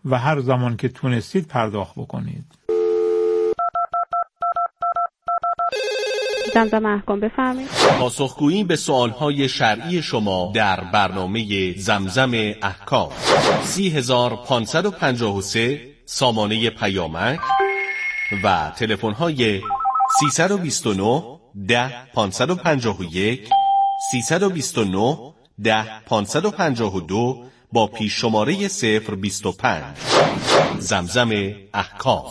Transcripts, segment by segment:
و هر زمان که تونستید پرداخت بکنید. زمزمه احکام بفرمایید. پاسخگویی به سوالهای شرعی شما در برنامه زمزم احکام 30553 سامانه پیامک و تلفن‌های 329 10 551 329 10 552 با پیش شماره 025. زمزم احکام.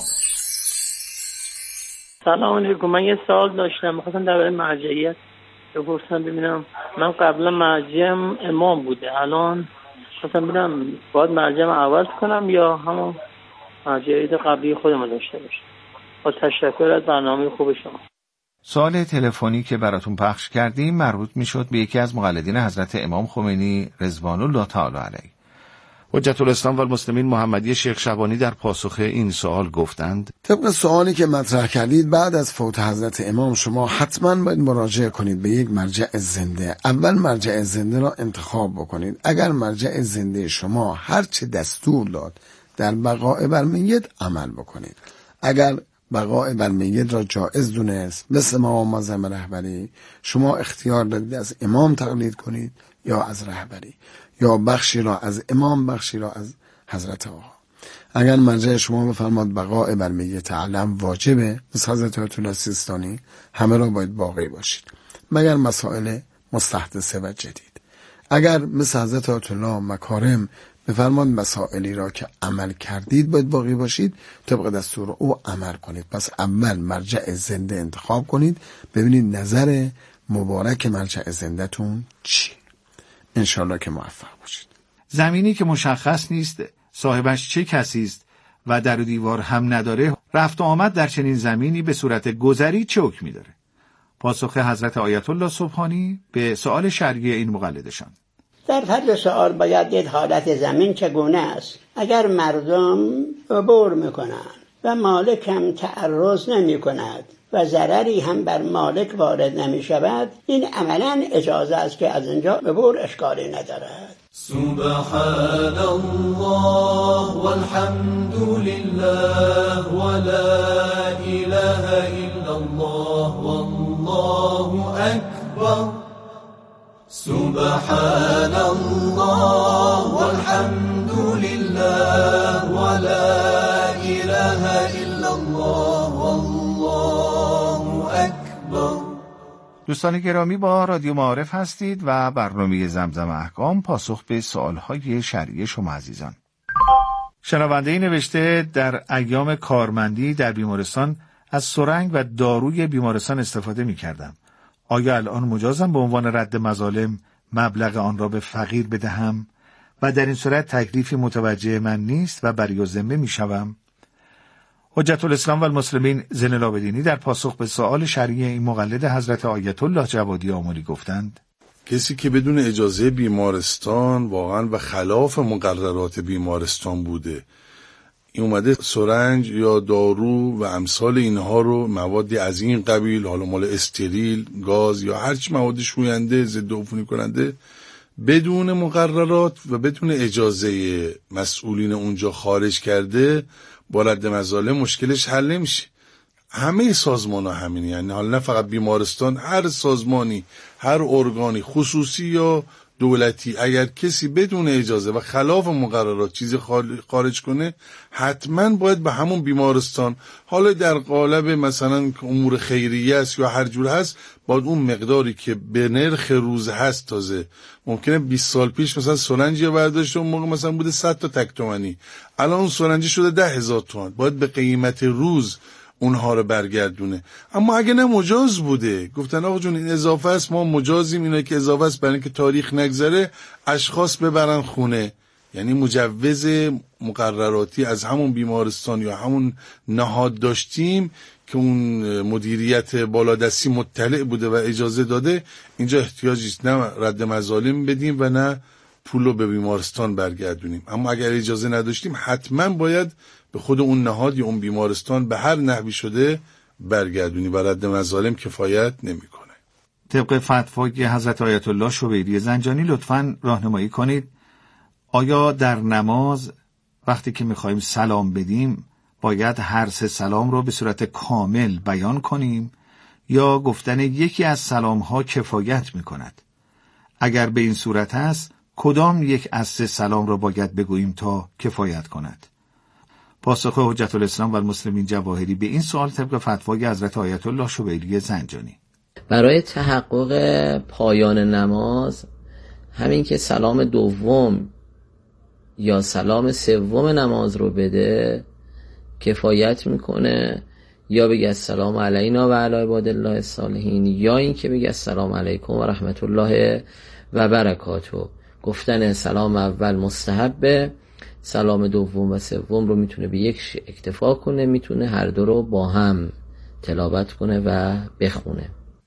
سلام علیکم. من یه سوال داشتم، می‌خواستم درباره مرجعیت بپرسم ببینم. من قبلا مرجعم امام بوده، الان خواستم ببینم باید مرجعم عوض کنم یا همون مرجعیت قبلی خودم داشته باشم. با تشکر از برنامه خوب شما. سوال تلفنی که براتون پخش کردیم مربوط میشد به یکی از مقلدین حضرت امام خمینی رضوان الله تعالی علیه. حجت الاسلام و المسلمین محمدی شیخ شبانی در پاسخ این سوال گفتند: طبق سوالی که مطرح کردید، بعد از فوت حضرت امام شما حتما باید مراجعه کنید به یک مرجع زنده. اول مرجع زنده را انتخاب بکنید. اگر مرجع زنده شما هر چه دستور داد در بقاء بر میت عمل بکنید. اگر بقاء بر میت را جائز دونست، مثل ما معظم رهبری، شما اختیار دارید از امام تقلید کنید یا از رهبری، یا بخشی را از امام، بخشی را از حضرت آقا. اگر مرجع شما بفرماد بقاء بر میت علم واجبه، مثل حضرت آیت الله سیستانی، همه را باید باقی باشید مگر مسائل مستحدثه و جدید. اگر مثل حضرت آیت الله مکارم بفرماد مسائلی را که عمل کردید باید باقی باشید، طبق دستور او عمل کنید. پس اول مرجع زنده انتخاب کنید، ببینید نظر مبارک مرجع زنده تون چی. انشالله که موفق باشید. زمینی که مشخص نیست صاحبش چه کسی است و در و دیوار هم نداره، رفت و آمد در چنین زمینی به صورت گذری چه حکمی داره؟ پاسخ حضرت آیت الله سبحانی به سوال شرعی این مقلدشان: در فرض سوال باید دید حالت زمین چگونه است. اگر مردم عبور میکنند و مالک هم تعرض نمی کند و ضرری هم بر مالک وارد نمی شود، این عملا اجازه است که از اینجا عبور اشکالی ندارد. سبحان الله والحمد لله ولا اله الا الله والله اکبر. سبحان الله والحمد لله ولا اله الا الله والله اکبر. دوستان گرامی، با رادیو معارف هستید و برنامه زمزم احکام پاسخ به سوالهای شرعی شما عزیزان. شنونده‌ای نوشته در ایام کارمندی در بیمارستان از سرنگ و داروی بیمارستان استفاده می‌کردم. آیا الان مجازم به عنوان رد مظالم مبلغ آن را به فقیر بدهم و در این صورت تکلیفی متوجه من نیست و بری و ذمه میشوم؟ حجت الاسلام و المسلمین زین العابدینی در پاسخ به سوال شرعی این مقلد حضرت آیت الله جوادی آملی گفتند: کسی که بدون اجازه بیمارستان واقعا و خلاف مقررات بیمارستان بوده، این اومده سرنج یا دارو و امثال اینها رو، موادی از این قبیل، حالا مال استریل، گاز یا هرچی مواد شوینده، ضد عفونی کننده، بدون مقررات و بدون اجازه مسئولین اونجا خارج کرده، با رد مظالم مشکلش حل نمیشه. همه سازمان ها همین، یعنی حالا نه فقط بیمارستان، هر سازمانی، هر ارگانی خصوصی یا دولتی، اگر کسی بدون اجازه و خلاف مقررات چیزی خارج کنه، حتما باید به همون بیمارستان، حالا در قالب مثلا امور خیریه است یا هر جور هست، باید اون مقداری که به نرخ روز هست، تازه ممکنه 20 سال پیش مثلا سرنجی برداشت اون موقع مثلا بوده 100 تا تک تومانی، الان اون سرنجی شده 10,000 تومان، باید به قیمت روز اونها رو برگردونه. اما اگه نه مجاز بوده، گفتن آقا جون این اضافه است، ما مجازیم، اینا که اضافه است برای اینکه تاریخ نگذره اشخاص ببرن خونه، یعنی مجوز مقرراتی از همون بیمارستان یا همون نهاد داشتیم که اون مدیریت بالادستی مطلع بوده و اجازه داده، اینجا احتیاجی است نه رد مظالم بدیم و نه پولو به بیمارستان برگردونیم. اما اگر اجازه نداشتیم حتما باید به خود اون نهاد یا اون بیمارستان به هر نحوی شده برگردونی و رد مظالم کفایت نمیکنه. طبق فتوای حضرت آیت الله شبیری زنجانی لطفاً راهنمایی کنید آیا در نماز وقتی که میخوایم سلام بدیم باید هر سه سلام رو به صورت کامل بیان کنیم یا گفتن یکی از سلام ها کفایت میکند؟ اگر به این صورت است کدام یک از سه سلام را باید بگوییم تا کفایت کند؟ پاسخ حجت الاسلام و المسلمین جواهری به این سوال طبق فتوای حضرت آیت الله شبیلی زنجانی: برای تحقق پایان نماز همین که سلام دوم یا سلام سوم نماز رو بده کفایت میکنه، یا بگه السلام علینا و علی عباد الله الصالحین، یا این که بگه السلام علیکم و رحمت الله و برکاته. گفتن سلام اول مستحبه، سلام دوم و سوم رو میتونه به یک اکتفا کنه، میتونه هر دو رو با هم تلاوت کنه و بخونه.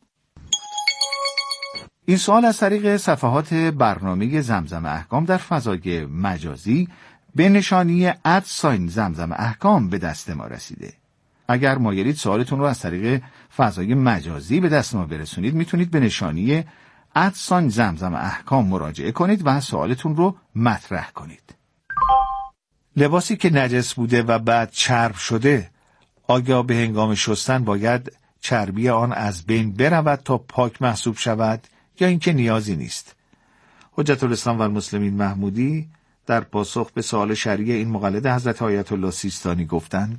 این سوال از طریق صفحات برنامه زمزم احکام در فضای مجازی به نشانی @زمزم احکام به دست ما رسیده. اگر مایلید سوالتون رو از طریق فضای مجازی به دست ما برسونید میتونید به نشانی @زمزم احکام مراجعه کنید و سوالتون رو مطرح کنید. لباسی که نجس بوده و بعد چرب شده، آیا به هنگام شستن باید چربی آن از بین برود تا پاک محسوب شود یا اینکه نیازی نیست؟ حجت الاسلام و المسلمین محمودی در پاسخ به سوال شرعی این مقلد حضرت آیت الله سیستانی گفتند: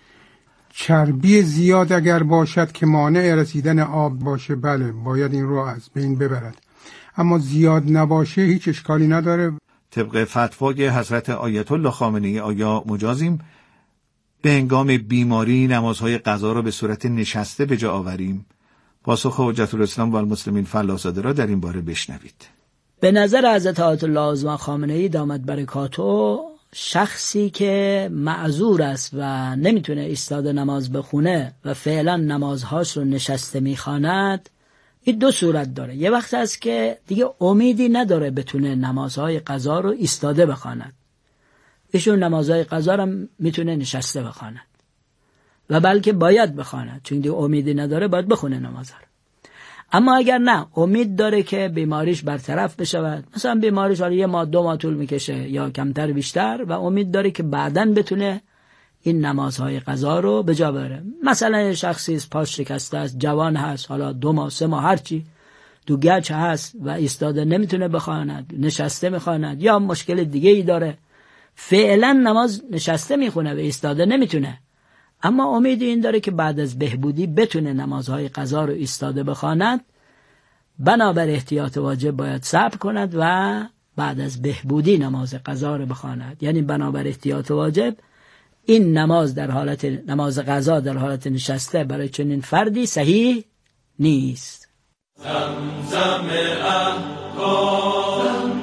چربی زیاد اگر باشد که مانع رسیدن آب باشه، بله باید این رو از بین ببرد، اما زیاد نباشه هیچ اشکالی نداره. طبق فتوای حضرت آیت الله خامنه‌ای آیا مجازیم به هنگام بیماری نمازهای قضا را به صورت نشسته به جا آوریم؟ پاسخ حجت الاسلام و المسلمین فلاح‌زاده را در این باره بشنوید. به نظر حضرت آیت الله عظما خامنه‌ای دامت برکاته، شخصی که معذور است و نمیتونه ایستاده نماز بخونه و فعلا نمازهاش رو نشسته میخواند، این دو صورت داره. یه وقت هست که دیگه امیدی نداره بتونه نمازهای قضا رو ایستاده بخواند، ایشون نمازهای قضا رو میتونه نشسته بخواند و بلکه باید بخواند، چون دیگه امیدی نداره باید بخونه نمازها رو. اما اگر نه، امید داره که بیماریش برطرف بشود، مثلا بیماریش یه ماه 2 ماه طول میکشه یا کمتر بیشتر، و امید داره که بعداً بتونه این نمازهای قضا رو به جا بره. مثلا شخصی پاش شکسته است، جوان هست، حالا 2 ماه 3 ماه هرچی تو گچ هست و ایستاده نمیتونه بخواند، نشسته میخواند، یا مشکل دیگه ای داره، فعلا نماز نشسته میخونه و ایستاده نمیتونه، اما امید این داره که بعد از بهبودی بتونه نمازهای قضا رو ایستاده بخواند، بنابر احتیاط واجب باید صبر کند و بعد از بهبودی نماز قضا رو بخواند. یعنی بنابر احتیاط واجب این نماز قضا در حالت نشسته برای چنین فردی صحیح نیست. زمزم احکام.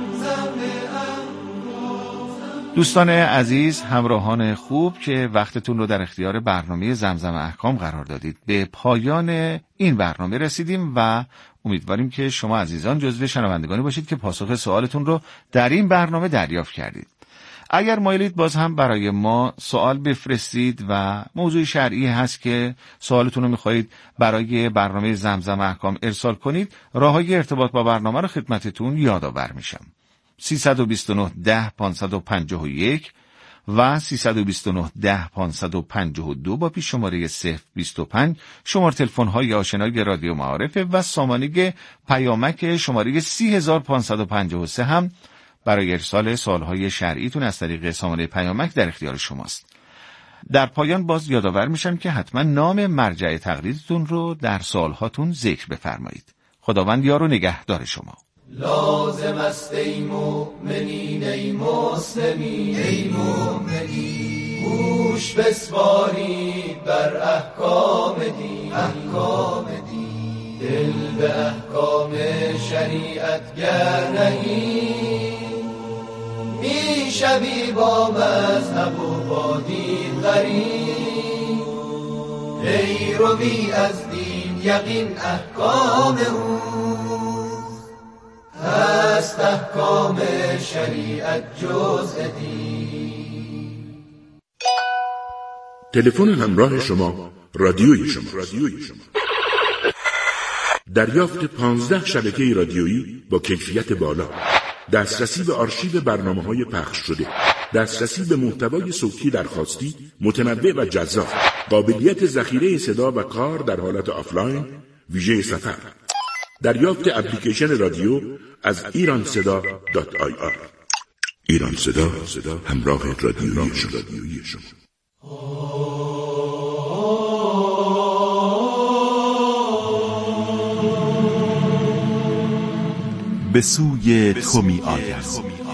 دوستان عزیز، همراهان خوب که وقتتون رو در اختیار برنامه زمزم احکام قرار دادید، به پایان این برنامه رسیدیم و امیدواریم که شما عزیزان جزو شنوندگانی باشید که پاسخ سوالتون رو در این برنامه دریافت کردید. اگر مایلید باز هم برای ما سوال بفرستید و موضوع شرعی هست که سوالتون رو میخواهید برای برنامه زمزم احکام ارسال کنید، راههای ارتباط با برنامه رو خدمتتون یادآور میشم. 329 10 551 و 329 10 552 با پیش شماره 025 شماره تلفن های آشنای رادیو معارف و سامانه پیامک شماره 30553 هم برای ارسال سوالهای شرعیتون از طریق سامانه پیامک در اختیار شماست. در پایان باز یادآور میشم که حتما نام مرجع تقلیدتون رو در سوالهاتون ذکر بفرمایید. خداوند یار و نگهدار شما. لازم است ای مؤمنین ای مسلمین ای مؤمنین، گوش بسپارید بر احکام دین، دل به احکام شریعت گر نهید، می شوی با مذهب و با دین غریب، پیروی از دین یقین احکام او هست، احکام شریعت جزء دین. تلفن همراه شما رادیوی شما. دریافت 15 شبکه رادیویی با کیفیت بالا، دسترسی به آرشیو برنامه‌های پخش شده، دسترسی به محتوای صوتی درخواستی متنوع و جذاب، قابلیت ذخیره صدا و کار در حالت آفلاین، ویژه سفر، دریافت اپلیکیشن رادیو از ایرانصدا.ir. ایران صدا، همراه رادیویی شما. به سوی تو می آید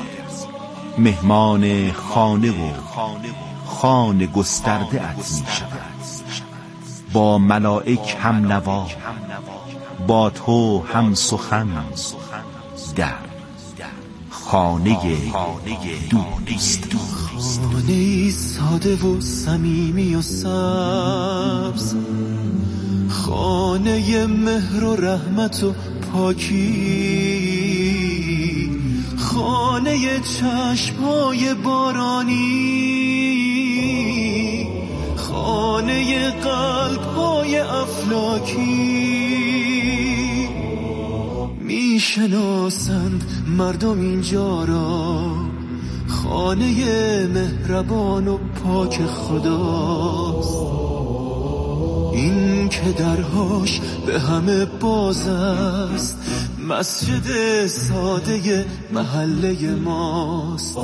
مهمان خانه و خانه گسترده ات می شود، با ملائک هم نوا، با تو هم سخن، در خانه دوست. خانه ساده و صمیمی و سبز، خانه مهر و رحمت و پاکی، خانه چشم‌های بارانی، خانه قلب‌های افلاکی. میشناسند مردم اینجا را خانه مهربان و پاک خداست، این که درهاش به همه باز است، مسجد ساده محله ماست.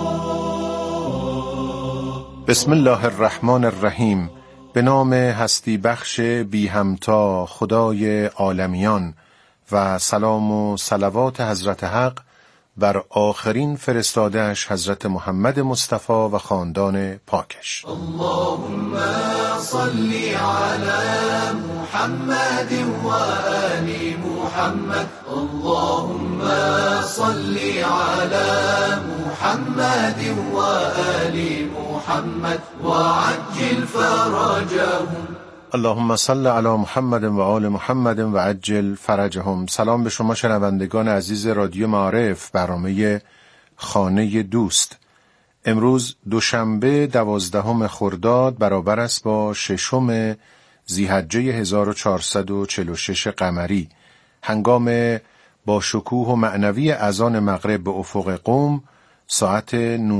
بسم الله الرحمن الرحیم. به نام هستی بخش بی همتا خدای عالمیان، و سلام و صلوات حضرت حق بر آخرین فرستاده‌اش حضرت محمد مصطفی و خاندان پاکش. اللهم صل علی محمد و آل محمد. اللهم صل علی محمد و آل محمد و عجل فرجهم. اللهم صل علی محمد و آل محمد و عجل فرجهم. سلام به شما شنوندگان عزیز رادیو معارف، برنامه خانه دوست. امروز دوشنبه 12 خرداد برابر است با 6 ذی‌حجه 1446 قمری. هنگام با شکوه و معنوی اذان مغرب به افق قم ساعت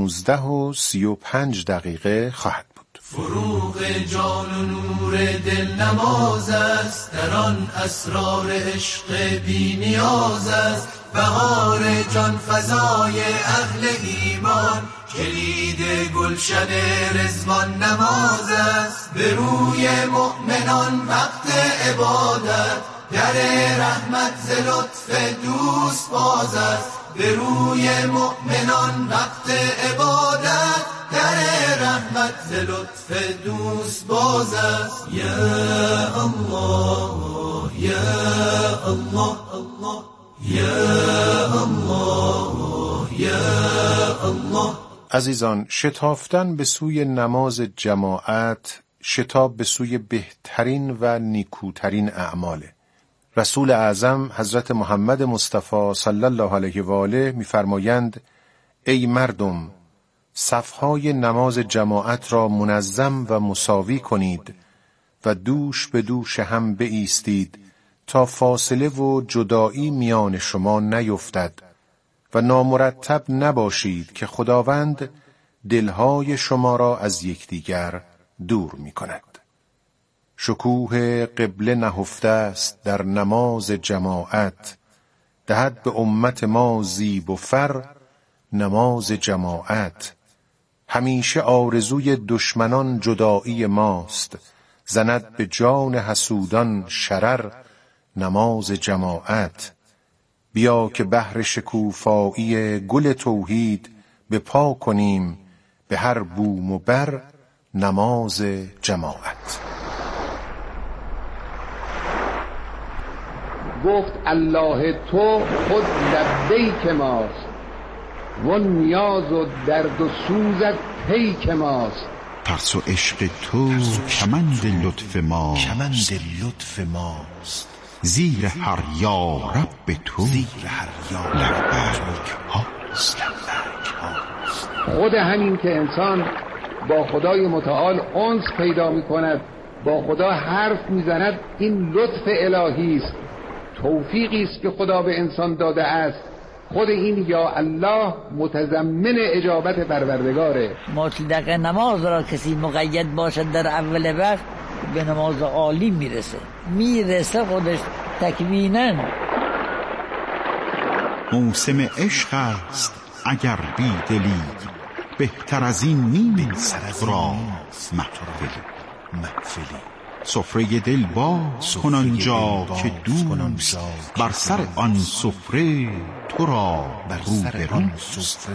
19:35 خواهد بود. فروغ جان و نور دل نماز است، در آن اسرار عشق بی نیاز است. بهار جان فزای اهل ایمان، کلید گلشن رضوان نماز است. به روی مؤمنان وقت عبادت، در رحمت ز لطف دوست باز است. به روی مؤمنان وقت عبادت، در رحمت ز لطف دوست باز است. یا الله یا الله یا الله یا الله. عزیزان، شتافتن به سوی نماز جماعت شتاب به سوی بهترین و نیکوترین اعماله. رسول اعظم حضرت محمد مصطفی صلی الله علیه و آله می‌فرمایند: ای مردم، صفهای نماز جماعت را منظم و مساوی کنید و دوش به دوش هم بایستید تا فاصله و جدایی میان شما نیفتد و نامرتب نباشید که خداوند دلهای شما را از یکدیگر دور می کند. شکوه قبله نهفته است در نماز جماعت، دهد به امت ما زیب و فر نماز جماعت. همیشه آرزوی دشمنان جدایی ماست، زند به جان حسودان شرر نماز جماعت. بیا که بهر شکوفایی گل توحید به پا کنیم، به هر بوم و بر نماز جماعت. گفت الله تو خود لبیک ماست، و نیاز و درد و سوزت پیک ماست. ترس و عشق تو کمند لطف ماست، زیر هر یا رب تو لبیک هاست. خود همین که انسان با خدای متعال انس پیدا می کند، با خدا حرف می زند، این لطف الهی است، توفیقی است که خدا به انسان داده است خود این یا الله متضمن اجابت پروردگاره. مطلق نماز را کسی مقید باشد در اول وقت به نماز عالی میرسه خودش تکویناً. موسم عشق است اگر بی دلی، بهتر از این نیست را محفلی. سفره دل باز کن آنجا که دوست بر سر آن سفره تو را روبروست.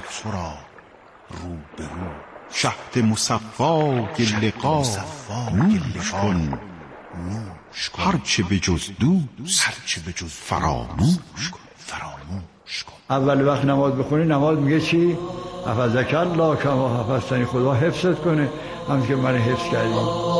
شهد مصفای لقا نوش کن، هرچه به جز دوست فراموش کن. اول وقت نماز بخونی، نماز میگه چی؟ حفظک الله کما حفظتنی، خدا حفظت کنه همون که من حفظ کردی.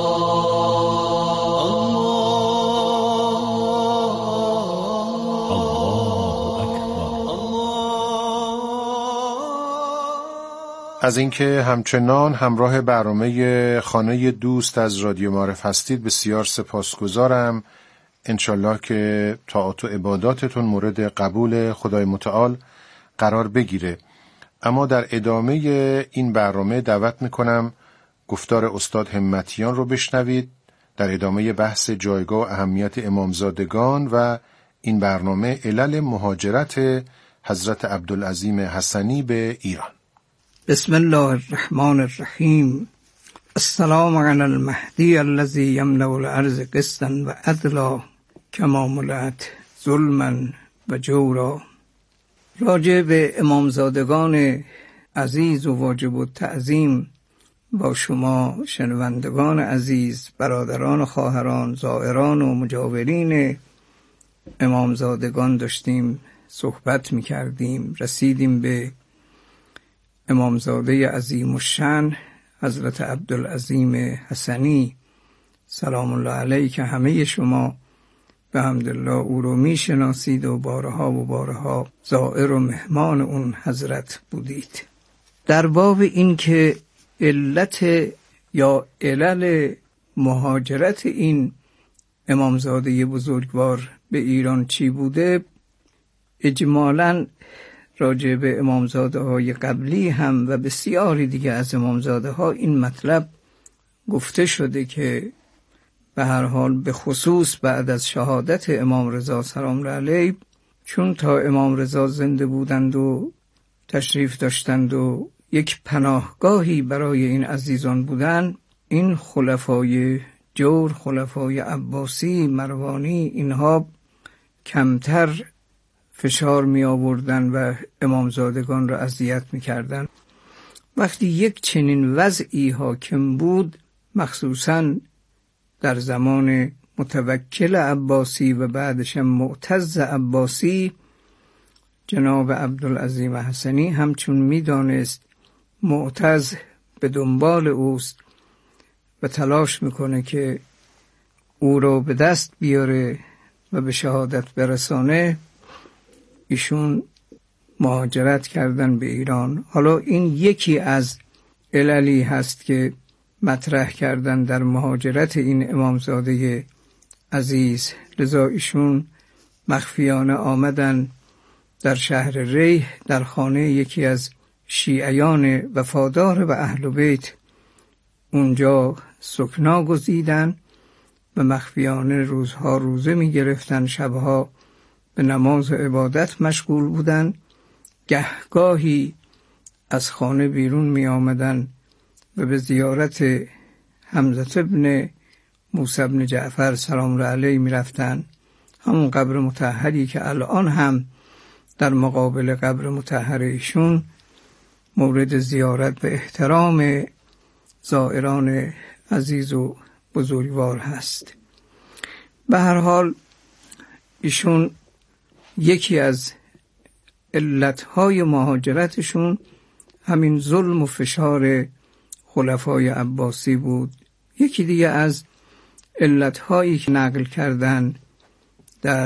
از اینکه همچنان همراه برنامه خانه دوست از رادیو معارف هستید بسیار سپاسگزارم. انشالله که طاعات و عباداتتون مورد قبول خدای متعال قرار بگیره. اما در ادامه این برنامه دعوت میکنم گفتار استاد همتیان رو بشنوید در ادامه بحث جایگاه و اهمیت امامزادگان و این برنامه علل مهاجرت حضرت عبدالعظیم حسنی به ایران. بسم الله الرحمن الرحیم. السلام علی المهدی الذی یملأ الارض قسطا و عدلا کما ملأت ظلما و جورا. راجع به امامزادگان عزیز و واجب التعظیم با شما شنوندگان عزیز، برادران و خواهران، زائران و مجاورین امامزادگان داشتیم صحبت می‌کردیم. رسیدیم به امامزاده عظیم الشأن حضرت عبدالعظیم حسنی سلام الله علیه که همه شما به حمدالله او رو میشناسید و بارها زائر و مهمان اون حضرت بودید. در باب این که علت یا علل مهاجرت این امامزاده بزرگوار به ایران چی بوده، اجمالاً راجع به امامزاده های قبلی هم و بسیاری دیگه از امامزاده ها این مطلب گفته شده که به هر حال به خصوص بعد از شهادت امام رضا سلام الله علیه، چون تا امام رضا زنده بودند و تشریف داشتند و یک پناهگاهی برای این عزیزان بودند، این خلفای جور، خلفای عباسی، مروانی، اینها کمتر فشار می آوردن و امامزادگان را اذیت می کردن. وقتی یک چنین وضعی حاکم بود، مخصوصاً در زمان متوکل عباسی و بعدش معتز عباسی، جناب عبدالعظیم حسنی همچون می دانست معتز به دنبال اوست و تلاش میکنه که او را به دست بیاره و به شهادت برسانه، ایشون مهاجرت کردن به ایران. حالا این یکی از عللی هست که مطرح کردن در مهاجرت این امامزاده عزیز. لذا ایشون مخفیانه آمدن در شهر ریح در خانه یکی از شیعیان وفادار و اهل بیت، اونجا سکنا گزیدن و مخفیانه روزها روزه می گرفتن، شبها به نماز و عبادت مشغول بودن. گهگاهی از خانه بیرون می آمدن و به زیارت حمزه ابن موسی ابن جعفر سلام الله علیه می رفتن، همون قبر مطهری که الان هم در مقابل قبر مطهر ایشون مورد زیارت و احترام زائران عزیز و بزرگوار هست. به هر حال ایشون یکی از علتهای مهاجرتشون همین ظلم و فشار خلفای عباسی بود. یکی دیگه از علتهایی که نقل کردن در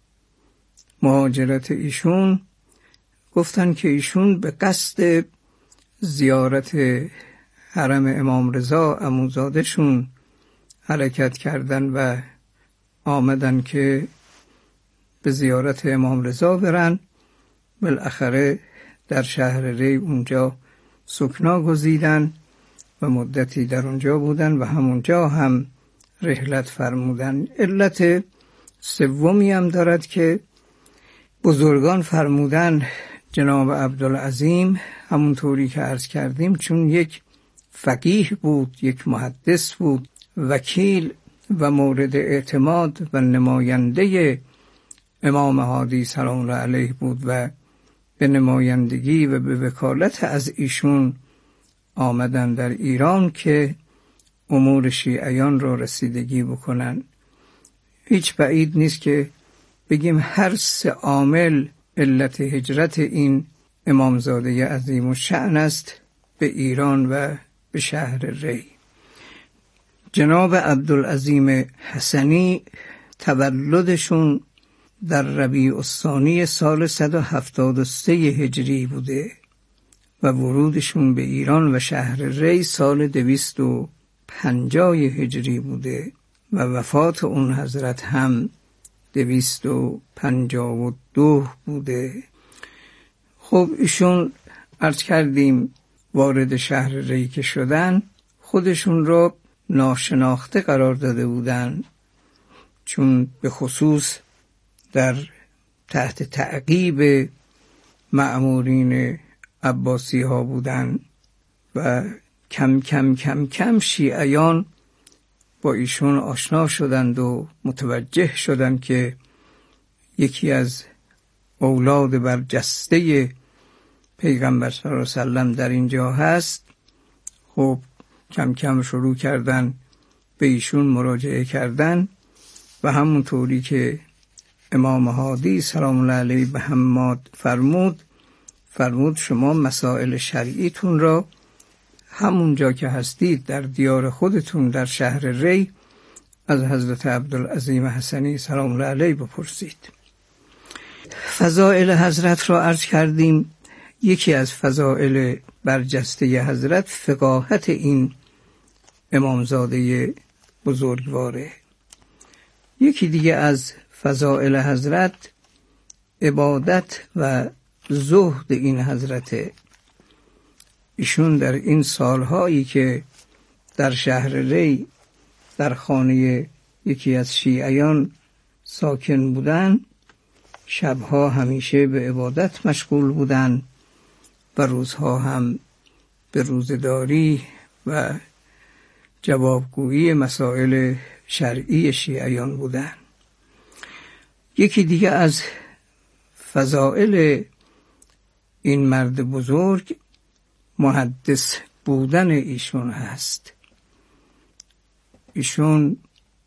مهاجرت ایشون، گفتن که ایشون به قصد زیارت حرم امام رضا عموزادشون حرکت کردن و آمدن که به زیارت امام رضا برن بالاخره در شهر ری اونجا سکنا گزیدن و مدتی در اونجا بودن و همونجا هم رحلت فرمودن. علت سومی هم دارد که بزرگان فرمودن جناب عبدالعظیم همونطوری که عرض کردیم چون یک فقیه بود، یک محدث بود، وکیل و مورد اعتماد و نماینده امام هادی سلام الله علیه بود و به نمایندگی و به وکالت از ایشون آمدن در ایران که امور شیعیان را رسیدگی بکنن. هیچ بعید نیست که بگیم هر سه عامل علت هجرت این امامزاده عظیم الشأن است به ایران و به شهر ری. جناب عبدالعظیم حسنی تولدشون در ربیع الثانی سال 173 هجری بوده و ورودشون به ایران و شهر ری سال 250 هجری بوده و وفات اون حضرت هم 252 بوده. خب ایشون عرض کردیم وارد شهر ری که شدن خودشون را ناشناخته قرار داده بودن، چون به خصوص در تحت تعقیب مأمورین عباسی ها بودن و کم کم کم کم شیعیان با ایشون آشنا شدند و متوجه شدند که یکی از اولاد برجسته پیغمبر صلی الله علیه وسلم در اینجا هست. خب کم کم شروع کردن به ایشون مراجعه کردن و همونطوری که امام هادی سلام الله علیه به حماد فرمود شما مسائل شرعیتون را همونجا که هستید در دیار خودتون در شهر ری از حضرت عبدالعظیم حسنی سلام الله علیه بپرسید. فضائل حضرت را عرض کردیم. یکی از فضائل برجسته حضرت فقاهت این امامزاده بزرگواره. یکی دیگه از فضائل حضرت عبادت و زهد این حضرت. ایشون در این سالهایی که در شهر ری در خانه یکی از شیعیان ساکن بودن شبها همیشه به عبادت مشغول بودن و روزها هم به روزداری و جوابگویی مسائل شرعی شیعیان بودن. یکی دیگه از فضائل این مرد بزرگ محدث بودن ایشون هست. ایشون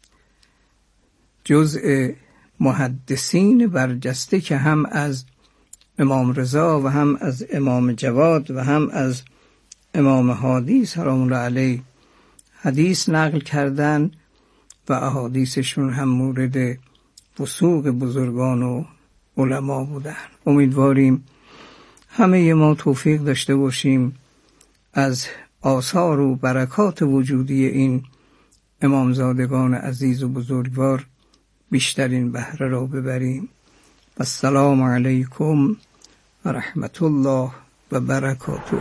جزء محدثین برجسته که هم از امام رضا و هم از امام جواد و هم از امام هادی سلام الله علیه حدیث نقل کردن و احادیثشون هم مورد وثوق بزرگان و علما بودن. امیدواریم همه ما توفیق داشته باشیم از آثار و برکات وجودی این امامزادگان عزیز و بزرگوار بیشترین بهره را ببریم. السلام علیکم و رحمت الله و برکاته.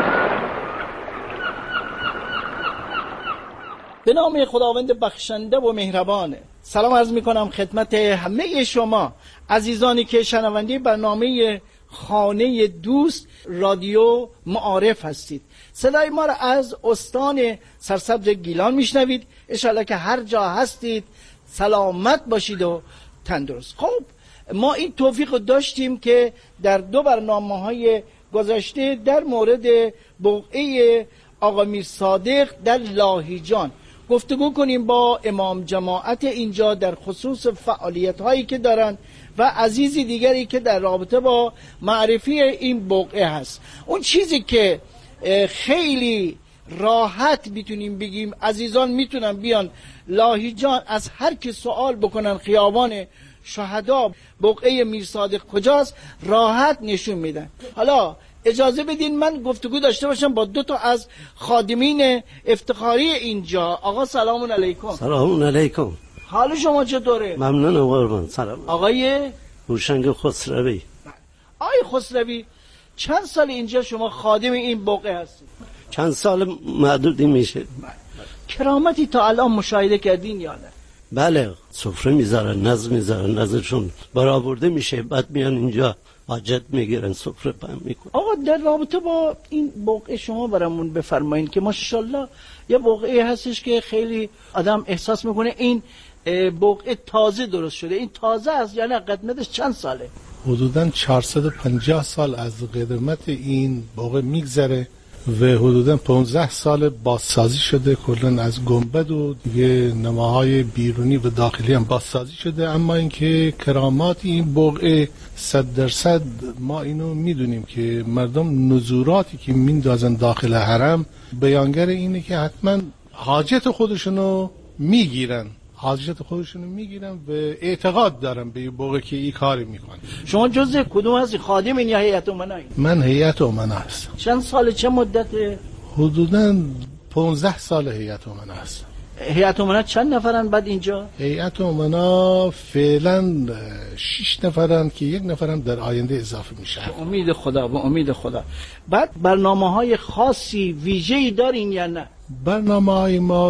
به نام خداوند بخشنده و مهربان. سلام عرض می کنم خدمت همه شما عزیزانی که شنونده برنامه خانه دوست رادیو معارف هستید. صدای ما را از استان سرسبز گیلان میشنوید. انشالله که هر جا هستید سلامت باشید و تندرست. خب ما این توفیق داشتیم که در دو برنامه‌های گذشته در مورد بقعه آقا میر صادق در لاهیجان گفتگو کنیم با امام جماعت اینجا در خصوص فعالیت هایی که دارن و عزیزی دیگری که در رابطه با معرفی این بقعه هست. اون چیزی که خیلی راحت میتونیم بگیم عزیزان میتونن بیان لاهیجان از هر کی سوال بکنن خیابان شهدا بقعه میر صادق کجاست راحت نشون میدن. حالا اجازه بدین من گفتگو داشته باشم با دو تا از خادمین افتخاری اینجا. آقا سلام علیکم. سلام علیکم. حال شما چطوره؟ ممنون قربان. سلام. آقای هوشنگ خسروی. آقای خسروی چند سال اینجا شما خادم این بقعه هستید؟ چند سال معدودی میشه. کرامتی تا الان مشاهده کردین یا نه؟ بله، سفره میذارن، نظم میذارن، نظرشون برآورده میشه، بعد میان اینجا حاجت میگیرن، سفره پهن میکنن. آقا در رابطه با این بقعه شما برامون بفرمایید که ماشاءالله یه بقعه هستش که خیلی آدم احساس میکنه این بقعه تازه درست شده. این تازه است یعنی قدمتش چند ساله؟ حدوداً 450 سال از قدمت این بقعه میگذره و حدوداً 15 سال بازسازی شده، کلاً از گنبد و دیگه نماهای بیرونی و داخلی هم بازسازی شده. اما اینکه کرامات این بقعه 100% ما اینو میدونیم که مردم نزوراتی که میندازن داخل حرم بیانگر اینه که حتما حاجت خودشونو میگیرن و اعتقاد دارن به این بقعه که این کاری میکنه. شما جزء کدوم هستی؟ خادم این یا هیئت امنا؟ من هیئت امنا هستم. چند سال، چه مدت؟ حدوداً 15 سال هیئت امنا هستم. هیئت امنا چند نفرن بعد اینجا؟ هیئت امنا فعلا 6 نفرن که 1 نفرم در آینده اضافه میشه. به امید خدا. بعد برنامه‌های خاصی ویژه‌ای دارین یا نه؟ برنامه‌های ما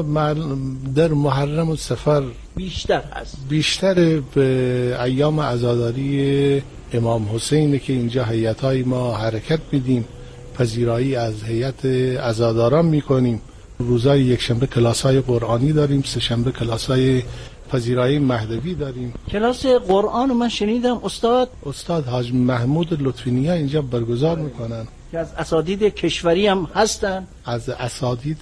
در محرم و سفر بیشتر هست. بیشتر به ایام عزاداری امام حسین که اینجا هیئت‌های ما حرکت میدیم، پذیرایی از هیئت عزاداران میکنیم. روزای یکشنبه کلاس‌های قرآنی داریم، سه‌شنبه کلاس‌های پذیرایی مهدوی داریم. کلاس قرآن من شنیدم استاد حاج محمود لطفی نیا اینجا برگزار میکنن که از اساتید کشوری هم هستن، از اساتید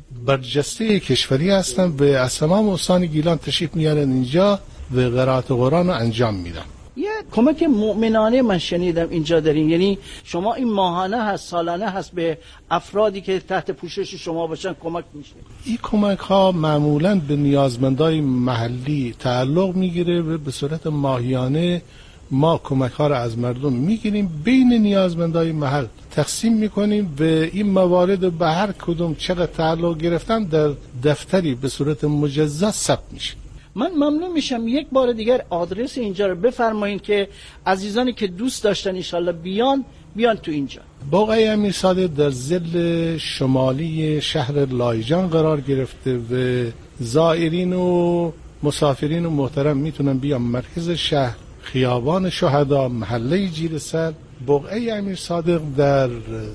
برجسته کشوری هستن و از تمام استان گیلان تشریف میارن اینجا و قرائت قرآن رو انجام میدن. یه کمک مؤمنانه من شنیدم اینجا دارین، یعنی شما این ماهانه هست، سالانه هست، به افرادی که تحت پوشش شما باشن کمک میشه. این کمک ها معمولاً به نیازمندای محلی تعلق میگیره و به صورت ماهیانه ما کمک ها را از مردم میگیریم، بین نیازمندای محل تقسیم میکنیم و این موارد به هر کدوم چقدر تعلق گرفتن در دفتری به صورت مجزا ثبت میشه. من ممنون میشم یک بار دیگر آدرس اینجا رو بفرمایین که عزیزانی که دوست داشتن انشالله بیان تو اینجا. بقعه امیر صادق در ضلع شمالی شهر لایجان قرار گرفته و زائرین و مسافرین و محترم میتونن بیان مرکز شهر، خیابان شهدا، محله جیرسر. بقعه امیر صادق در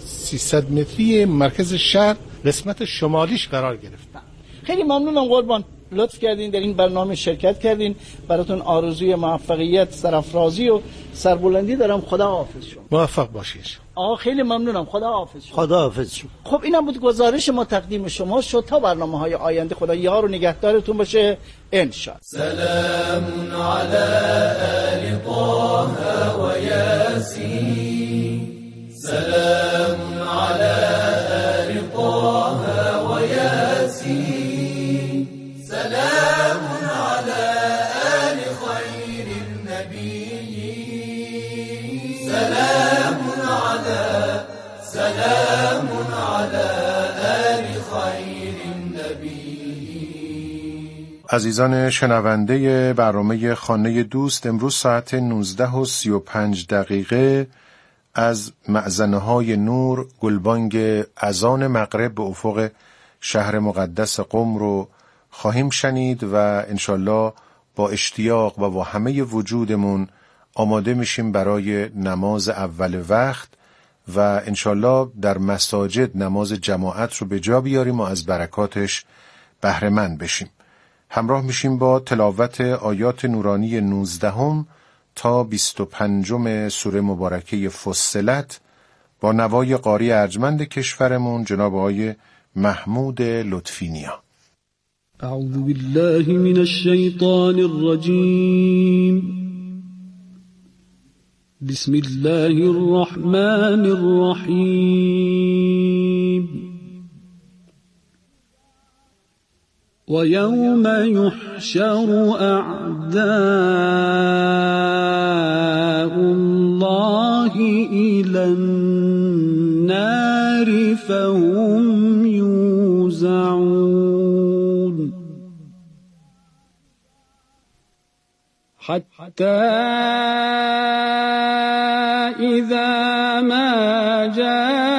300 متری مرکز شهر قسمت شمالیش قرار گرفته. خیلی ممنونم قربان، لطف کردین در این برنامه شرکت کردین. براتون آرزوی موفقیت، سرافرازی و سربلندی دارم. خدا حافظ شما. موفق باشید. خیلی ممنونم. خدا حافظ شما. خدا حافظ شما. خب اینم بود گزارش ما تقدیم شما شد تا برنامه‌های آینده. خدا یار و نگهدارتون باشه انشاءالله. سلام علی آل طه و یاسین، سلام علی آل طه و یاسین، سلام علی آل خیر النبی، سلام علی آل خیر النبی. عزیزان شنونده برنامه خانه دوست، امروز ساعت 19:35 از مأذنه‌های نور گلبانگ اذان مغرب به افق شهر مقدس قم رو خواهیم شنید و انشالله با اشتیاق و با همه وجودمون آماده میشیم برای نماز اول وقت و انشالله در مساجد نماز جماعت رو به جا بیاریم و از برکاتش بهره مند بشیم. همراه میشیم با تلاوت آیات نورانی 19 تا 25 سوره مبارکه فصلت با نوای قاری ارجمند کشورمون جناب آقای محمود لطفی نیا. اعوذ بالله من الشیطان الرجیم، بسم الله الرحمن الرحیم. وَيَوْمَ يُحْشَرُ أَعْدَاءُ اللَّهِ إِلَى النَّارِ فَهُمْ يُوزَعُونَ. حتى إذا ما جاء